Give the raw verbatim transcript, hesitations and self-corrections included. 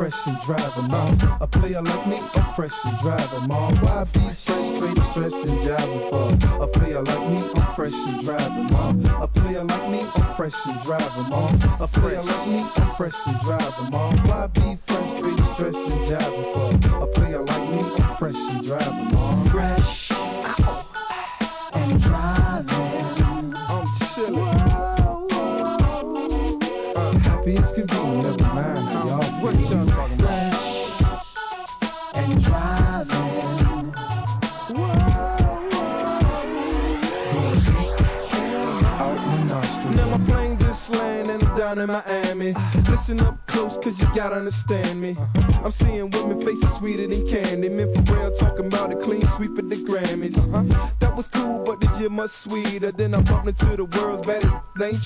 fresh and driving, mom. A player like me, I'm fresh and driving, mom. Why be frustrated, stressed and driving for? A player like me, I'm fresh and driving, mom. A player like me, I'm fresh and driving, mom. A player like me, I'm fresh and driving, mom. Why be frustrated, stressed and driving for? A player like me, I'm fresh and driving, mom. Fresh and driving. I'm chillin'. Uh, happy as can be, never mind how y'all feel. What y'all talking about? Fresh and driving. Out my nostrils. Now my plane just landed down in Miami. Listen up close, cause you gotta understand me. I'm seeing women faces sweeter than candy. Men for real talking about a clean sweep of the Grammys. That was cool, but the gym much sweeter. Then I bumped into the world's baddest. They ain't